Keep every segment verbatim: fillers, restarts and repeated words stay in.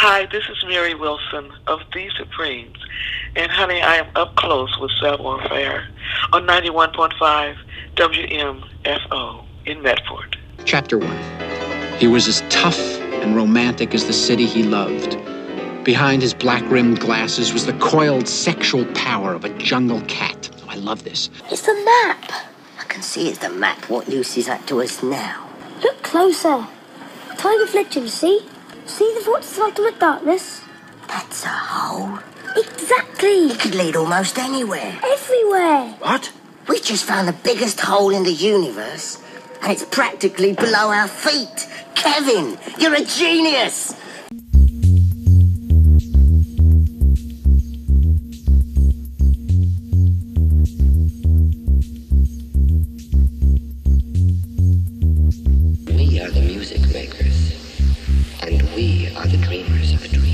Hi, this is Mary Wilson of The Supremes. And honey, I am up close with Savoir Faire on ninety-one point five W M F O in Medford. Chapter one. He was as tough and romantic as the city he loved. Behind his black-rimmed glasses was the coiled sexual power of a jungle cat. Oh, I love this. It's the map. I can see it's the map. What use is that to us now? Look closer. Tiger Fletcher, see? See the vortex of ultimate darkness? That's a hole. Exactly. It could lead almost anywhere. Everywhere. What? We just found the biggest hole in the universe, and it's practically below our feet. Kevin, you're a genius. We are the music makers, and we are the dreamers of dreams.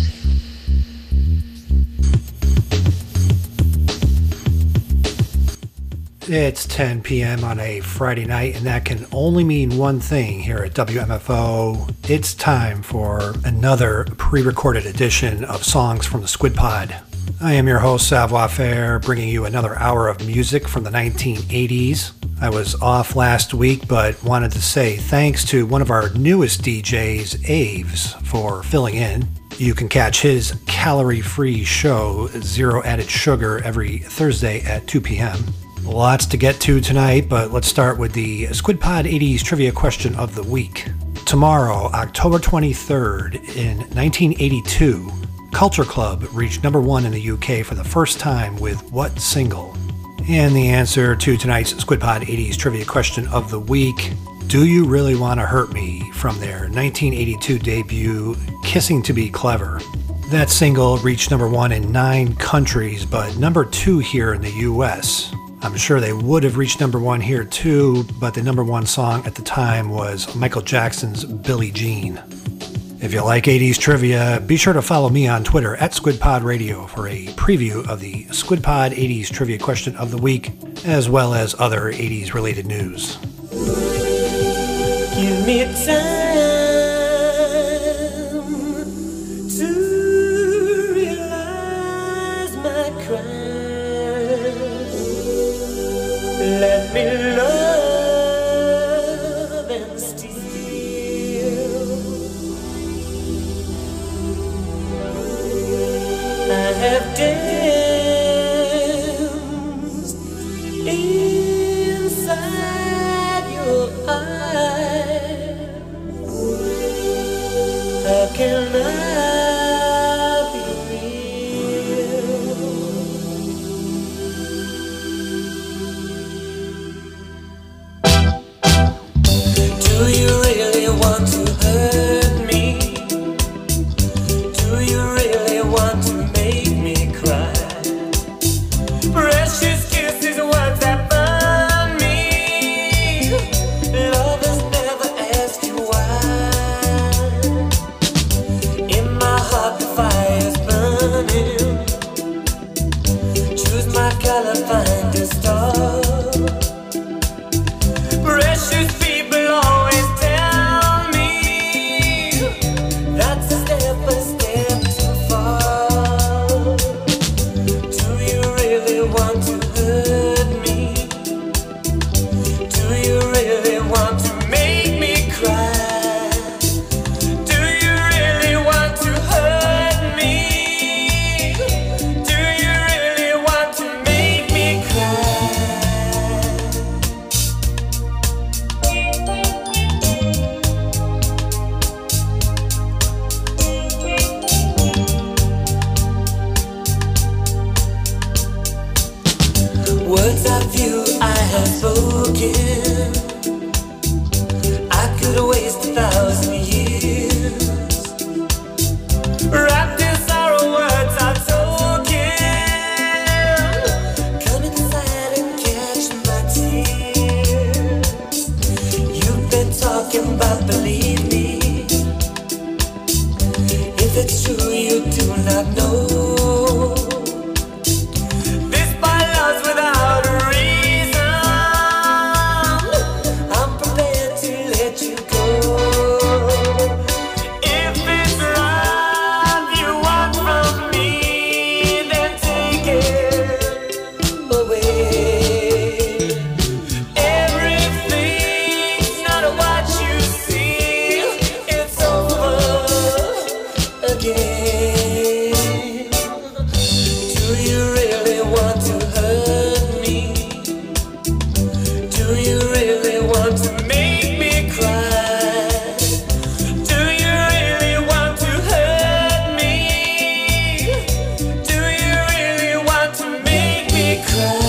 It's ten p.m. on a Friday night, and that can only mean one thing here at W M F O. It's time for another pre-recorded edition of Songs from the Squid Pod. I am your host, Savoir Faire, bringing you another hour of music from the nineteen eighties. I was off last week, but wanted to say thanks to one of our newest D Js, Aves, for filling in. You can catch his calorie-free show, Zero Added Sugar, every Thursday at two p.m. Lots to get to tonight, but let's start with the Squid Pod eighties trivia question of the week. Tomorrow, October twenty-third, in nineteen eighty-two, Culture Club reached number one in the U K for the first time with what single? And the answer to tonight's Squid Pod eighties trivia question of the week, Do You Really Want to Hurt Me? From their nineteen eighty-two debut, Kissing to Be Clever. That single reached number one in nine countries, but number two here in the U S. I'm sure they would have reached number one here too, but the number one song at the time was Michael Jackson's Billie Jean. If you like eighties trivia, be sure to follow me on Twitter at SquidPod Radio for a preview of the SquidPod eighties trivia question of the week, as well as other eighties related news. Give me time to realize my crime. Let me love and steal. I have danced inside your eyes. How can I be real? Do you really want to hurt me? Do you really want to make me cry? Precious kisses, words that burn me. Lovers never ask you why. In my heart the fire's burning. Choose my color, find a star. Precious people always tell me that's a step, a step too far. Do you really want to hurt me? Do you really want to make me cry? Do you really want to hurt me? Do you really want to make me cry? Words of you I have spoken, I could waste a thousand years. Wrapped in sorrow, words are token. Come inside and catch my tears. You've been talking about, believe me. If it's true, you do not know. This by love's without a reason. I'm prepared to let you go. If it's right. again. Do you really want to hurt me? Do you really want to make me cry? Do you really want to hurt me? Do you really want to make me cry?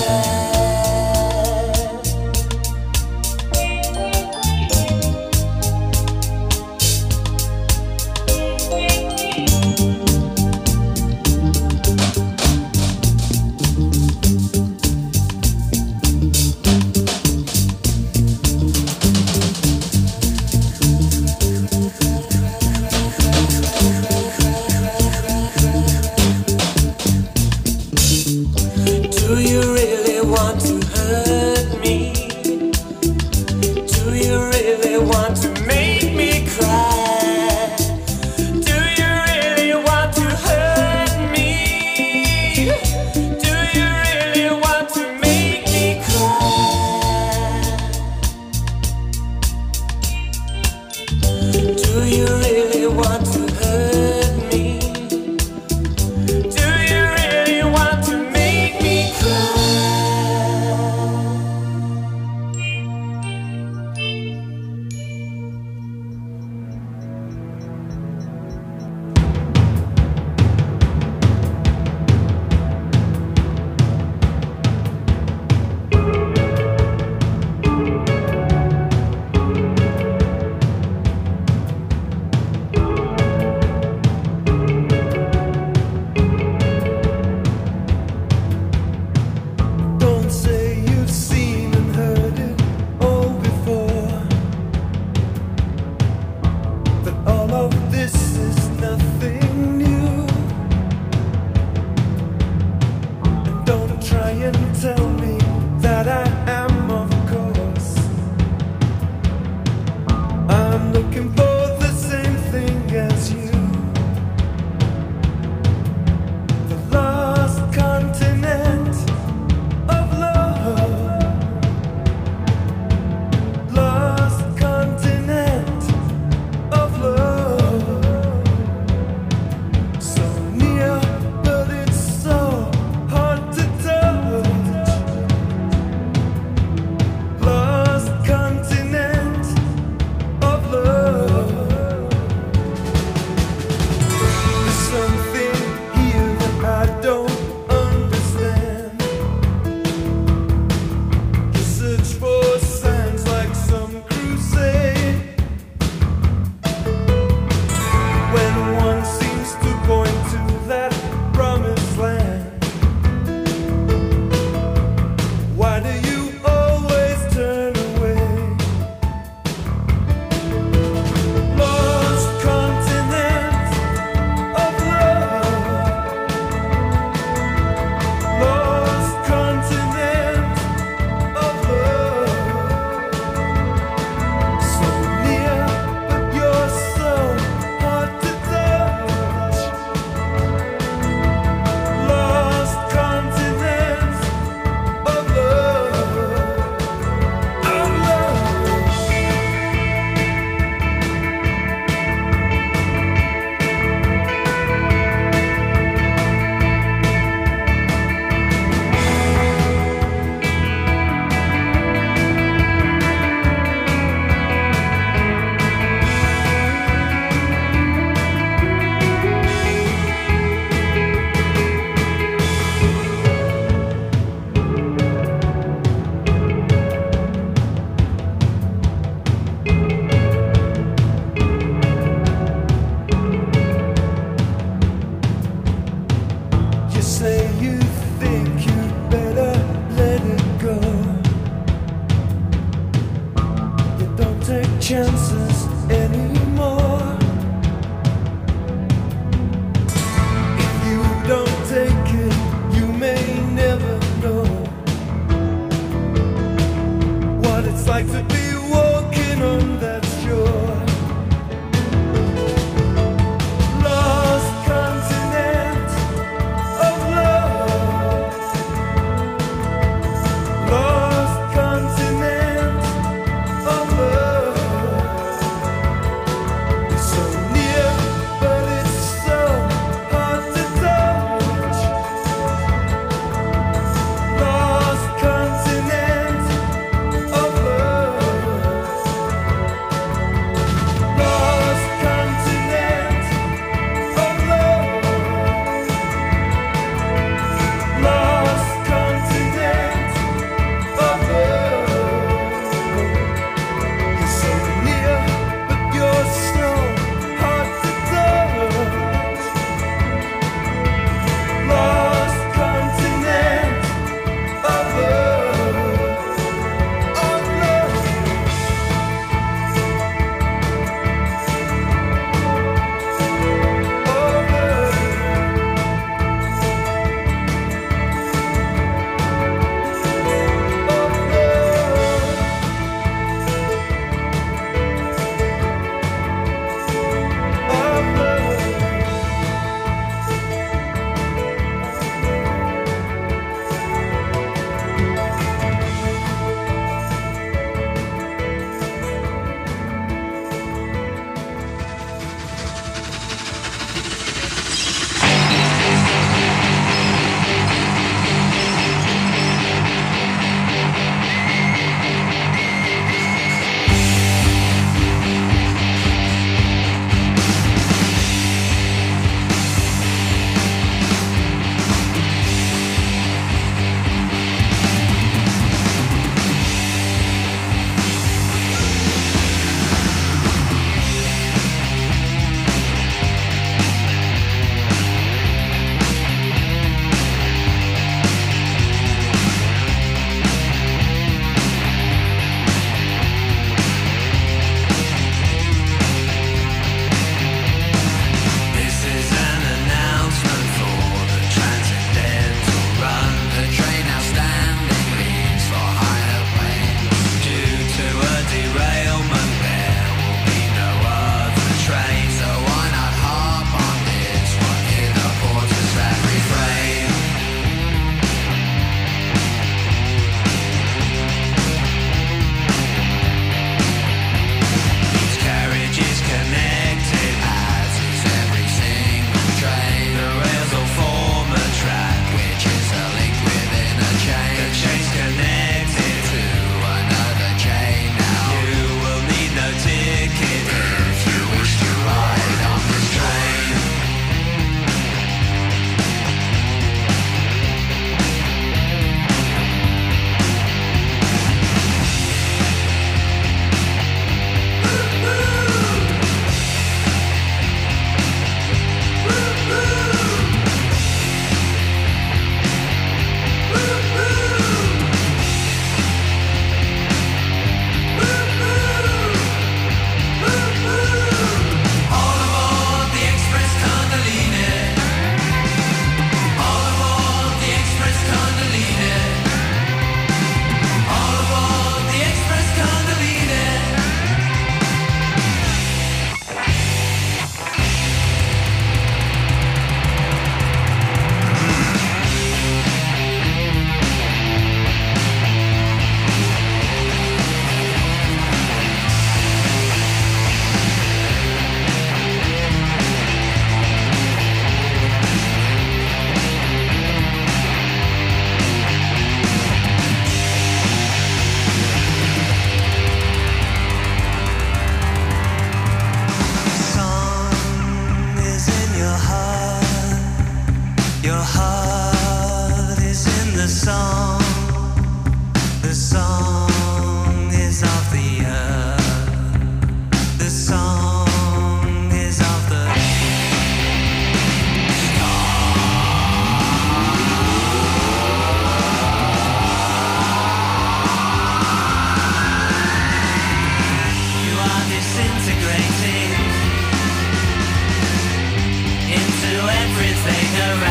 to everything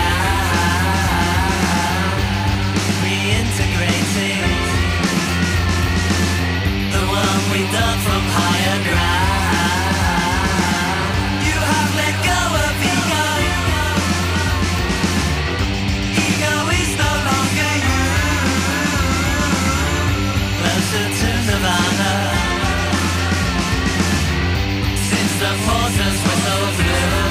around, reintegrating the one we dug from higher ground. You have let go of ego. Ego is no longer you. Closer to Nirvana, since the forces were so blue.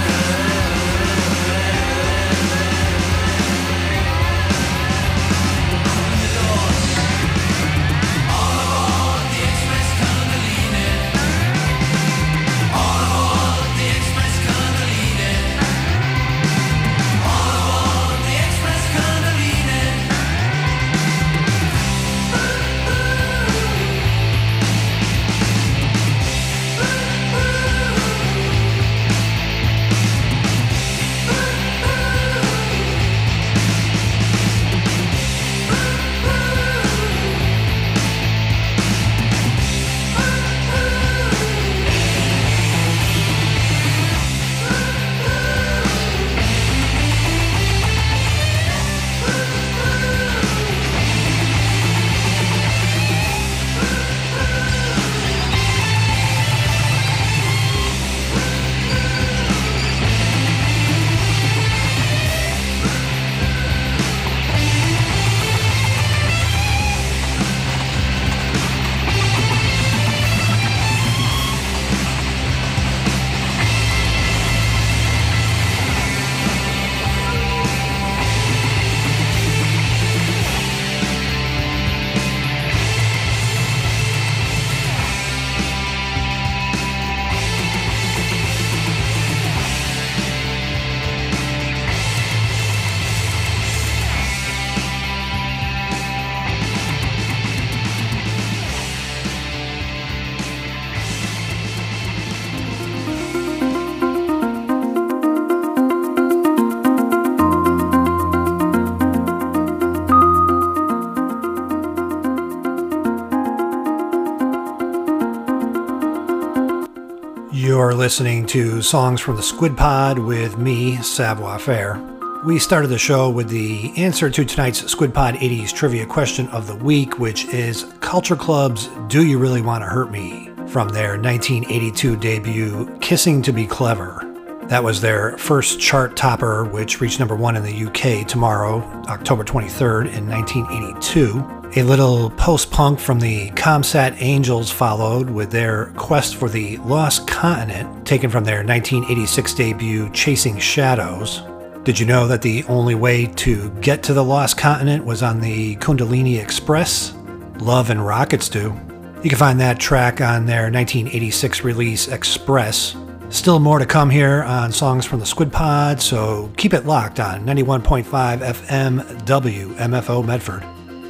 You're listening to Songs from the Squid Pod with me, Savoir Faire. We started the show with the answer to tonight's Squid Pod eighties trivia question of the week, which is Culture Club's Do You Really Want to Hurt Me? From their nineteen eighty-two debut, Kissing to Be Clever. That was their first chart topper, which reached number one in the U K tomorrow, October twenty-third in nineteen eighty-two. A little post-punk from the Comsat Angels followed with their Quest for the Lost Continent, taken from their nineteen eighty-six debut, Chasing Shadows. Did you know that the only way to get to the Lost Continent was on the Kundalini Express? Love and Rockets do. You can find that track on their nineteen eighty-six release, Express. Still more to come here on Songs from the Squid Pod, so keep it locked on ninety-one point five F M W M F O Medford.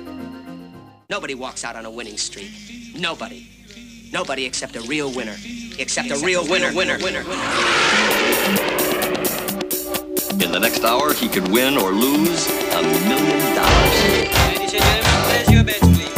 Nobody walks out on a winning streak. Nobody. Nobody except a real winner. Except a real winner, winner, winner, winner. In the next hour, he could win or lose a million dollars. Ladies and gentlemen, place your bets, please.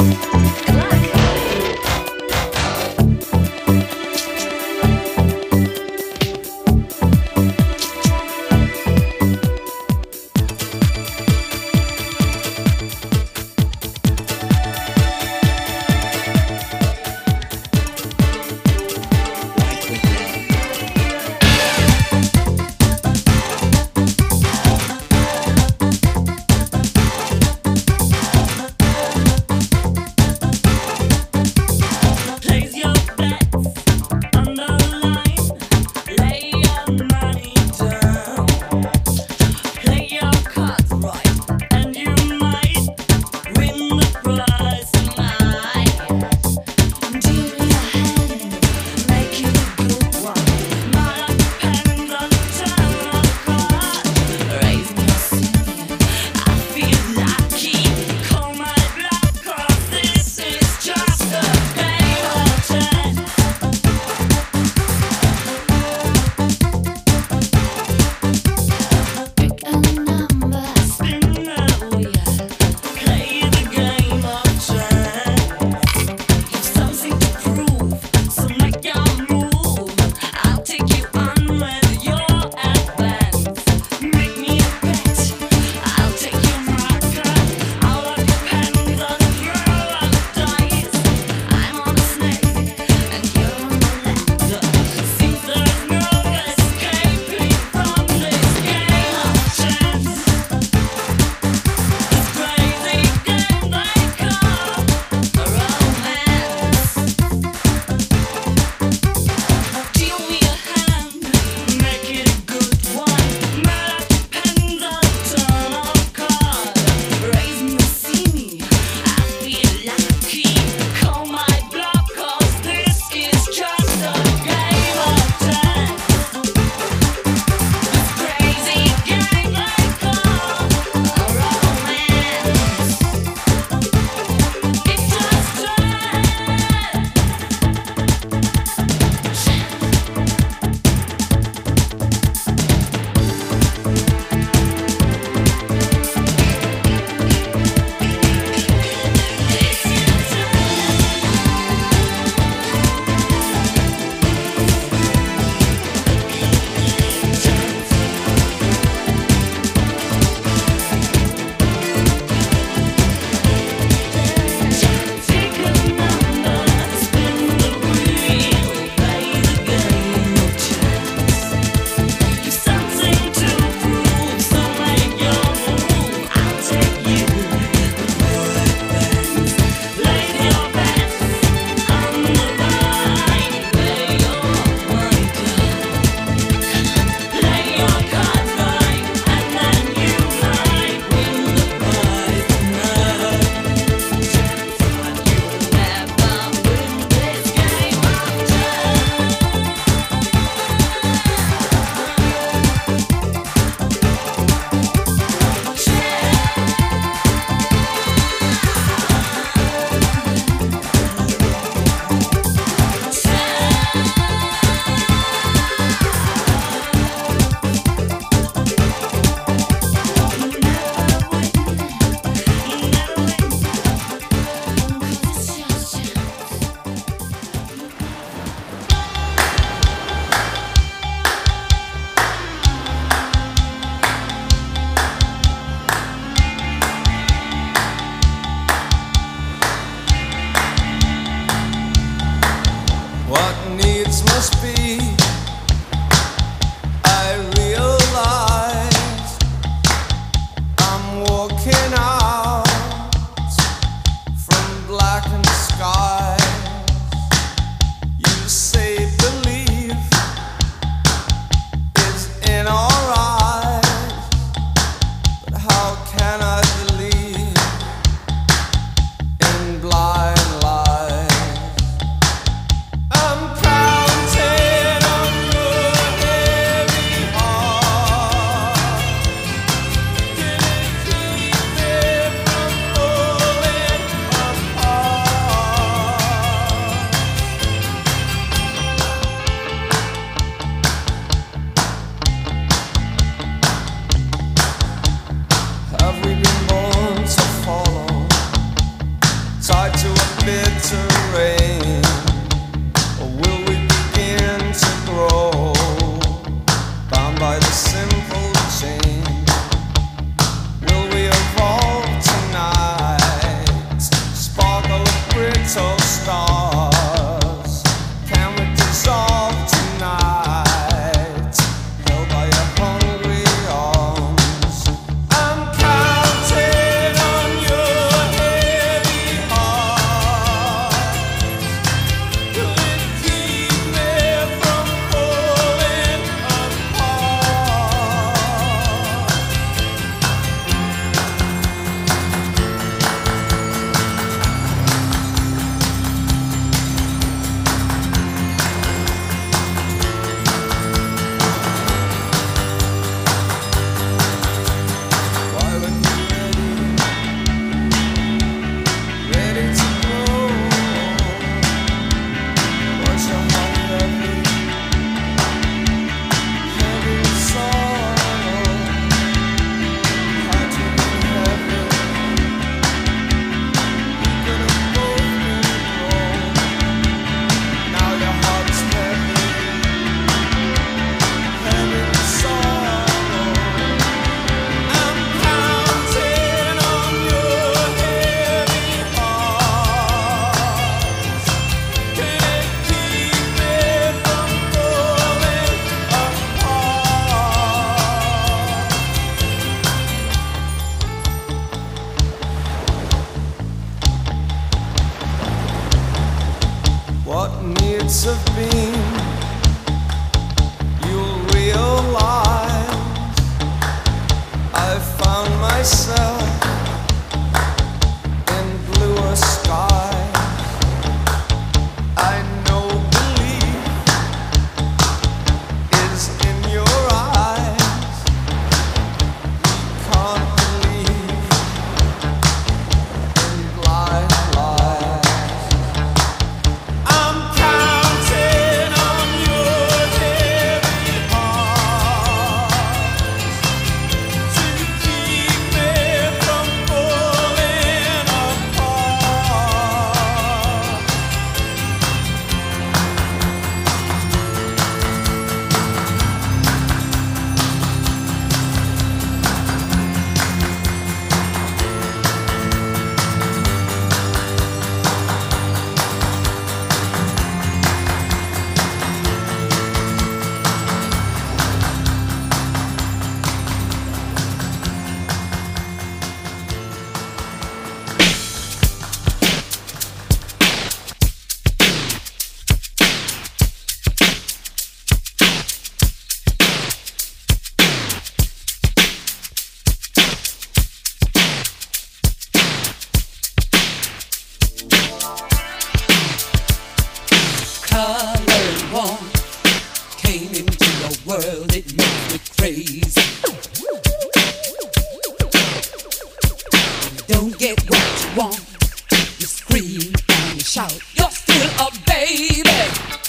Don't get what you want, you scream and you shout, you're still a baby.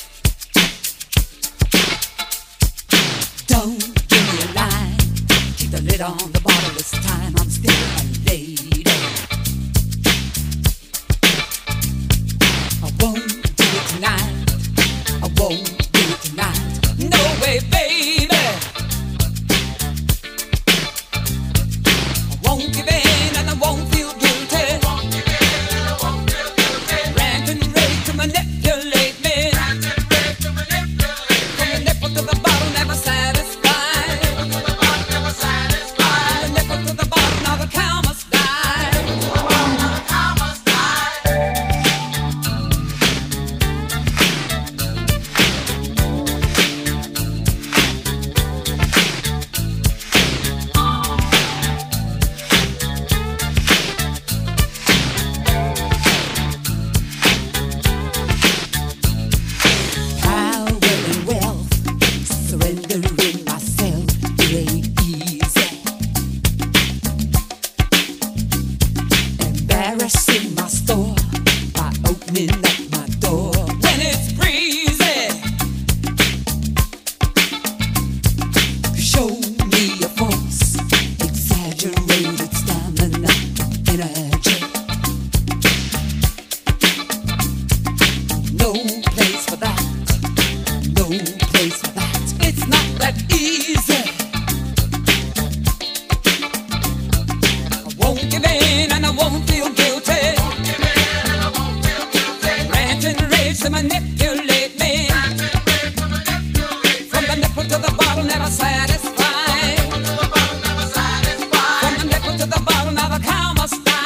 Don't give me a line, keep the lid on the bottle this time, I'm still a lady. I won't do it tonight, I won't do it tonight, no way baby. I won't give in and I won't feel guilty. Rant and rage to manipulate me. From the nipple to the bottle, never satisfied. From the nipple to the bottle, now the cow must die. Power and wealth, surrendering myself, it ain't easy. Embarrassing my store by opening up my door when it's breezy. Show me a force, exaggerated stamina, energy. No place for that, no place for that. It's not that easy. I won't give in and I won't feel guilty. Rant and rage to manipulate me. From the nipple to the bottle, never satisfied. From the nipple to the bottle, now the cow must die.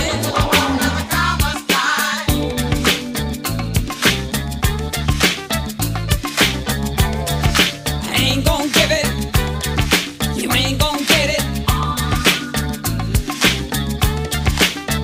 I ain't gon' give it, you ain't gon' get it.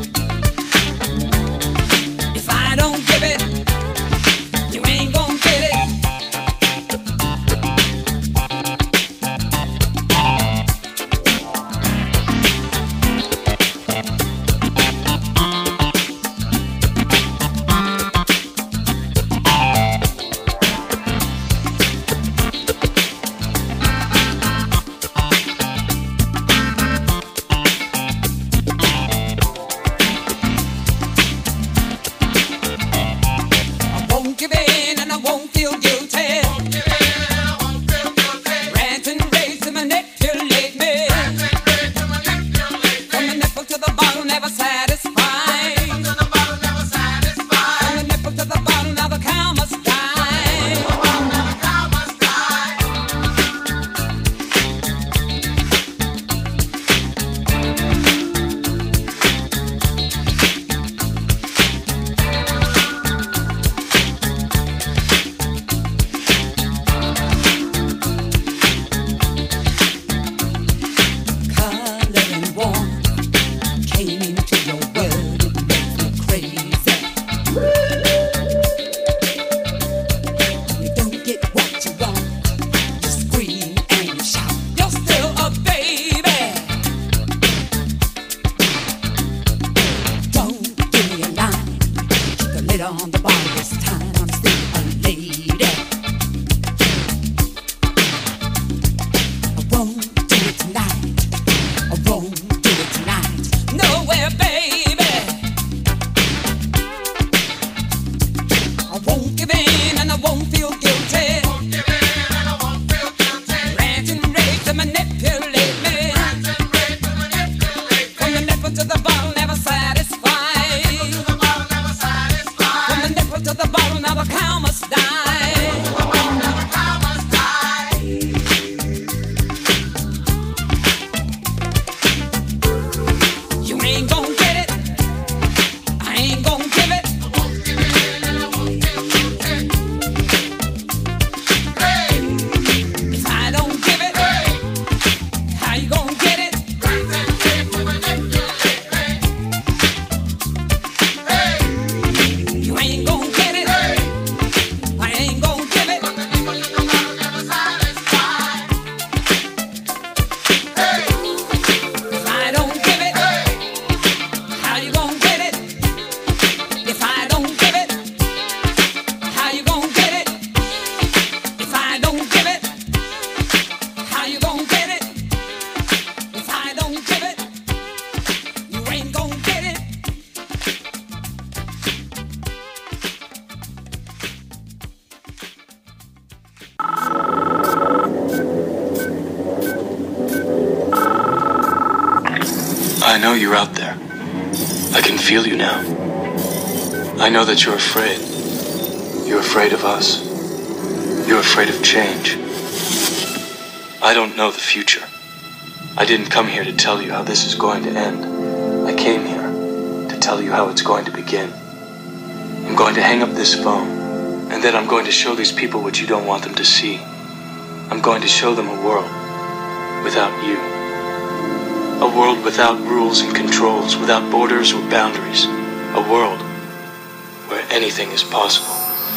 I know you're out there. I can feel you now. I know that you're afraid. You're afraid of us. You're afraid of change. I don't know the future. I didn't come here to tell you how this is going to end. I came here to tell you how it's going to begin. I'm going to hang up this phone, and then I'm going to show these people what you don't want them to see. I'm going to show them a world without you. A world without rules and controls, without borders or boundaries. A world where anything is possible.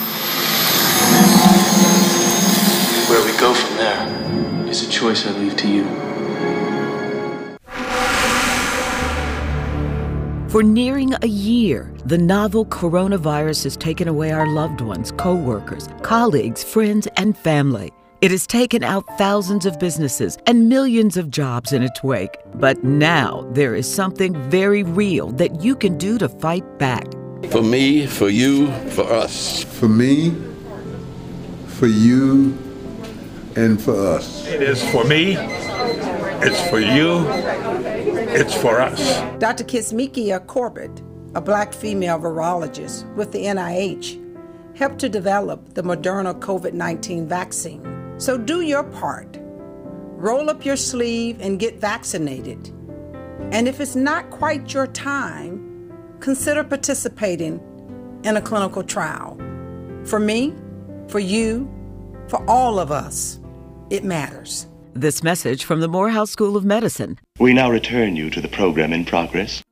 Where we go from there is a choice I leave to you. For nearing a year, the novel coronavirus has taken away our loved ones, co-workers, colleagues, friends, and family. It has taken out thousands of businesses and millions of jobs in its wake. But now there is something very real that you can do to fight back. For me, for you, for us. For me, for you, and for us. It is for me, it's for you, it's for us. Doctor Kizzmekia Corbett, a black female virologist with the N I H, helped to develop the Moderna COVID nineteen vaccine. So do your part. Roll up your sleeve and get vaccinated. And if it's not quite your time, consider participating in a clinical trial. For me, for you, for all of us, it matters. This message from the Morehouse School of Medicine. We now return you to the program in progress.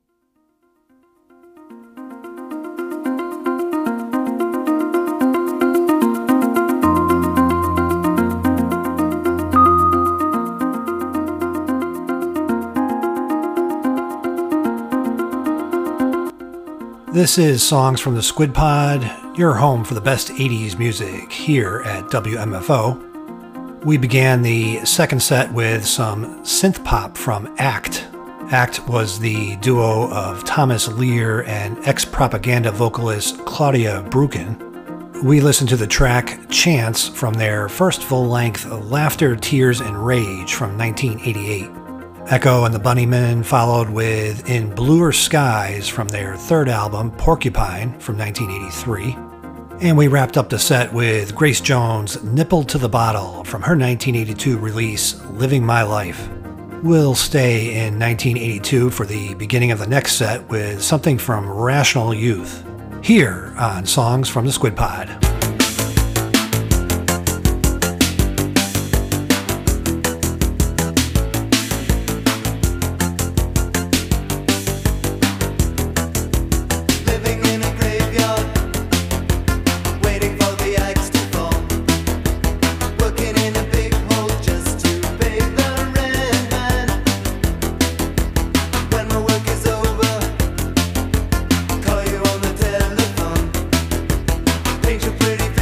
This is Songs from the Squid Pod, your home for the best eighties music here at W M F O. We began the second set with some synth pop from ACT. ACT was the duo of Thomas Lear and ex-Propaganda vocalist Claudia Breuken. We listened to the track Chance from their first full-length Laughter, Tears, and Rage from nineteen eighty-eight. Echo and the Bunnymen followed with In Bluer Skies from their third album, Porcupine, from nineteen eighty-three. And we wrapped up the set with Grace Jones' Nipple to the Bottle from her nineteen eighty-two release, Living My Life. We'll stay in nineteen eighty-two for the beginning of the next set with something from Rational Youth, here on Songs from the Squid Pod. Pretty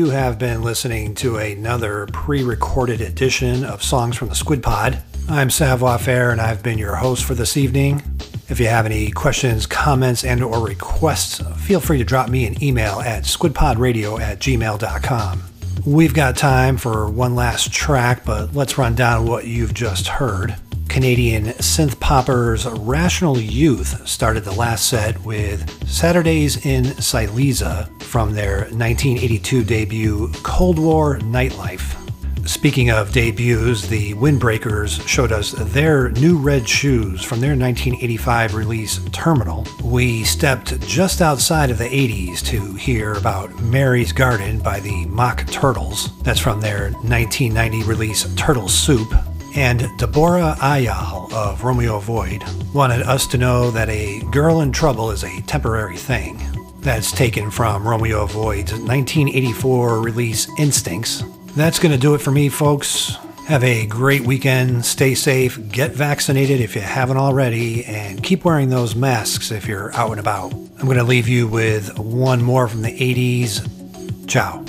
You have been listening to another pre-recorded edition of Songs from the Squid Pod. I'm Savoir Faire, and I've been your host for this evening. If you have any questions, comments, and or requests, feel free to drop me an email at squidpodradio at gmail dot com. We've got time for one last track, but let's run down what you've just heard. Canadian synth poppers Rational Youth started the last set with Saturdays in Silesia from their nineteen eighty-two debut Cold War Nightlife. Speaking of debuts, the Windbreakers showed us their new red shoes from their nineteen eighty-five release Terminal. We stepped just outside of the eighties to hear about Mary's Garden by the Mock Turtles. That's from their nineteen ninety release Turtle Soup. And Deborah Ayal of Romeo Void wanted us to know that a girl in trouble is a temporary thing. That's taken from Romeo Void's nineteen eighty-four release Instincts. That's going to do it for me, folks. Have a great weekend. Stay safe. Get vaccinated if you haven't already. And keep wearing those masks if you're out and about. I'm going to leave you with one more from the eighties. Ciao.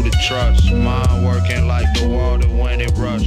to trust. Mind working like the water when it rush.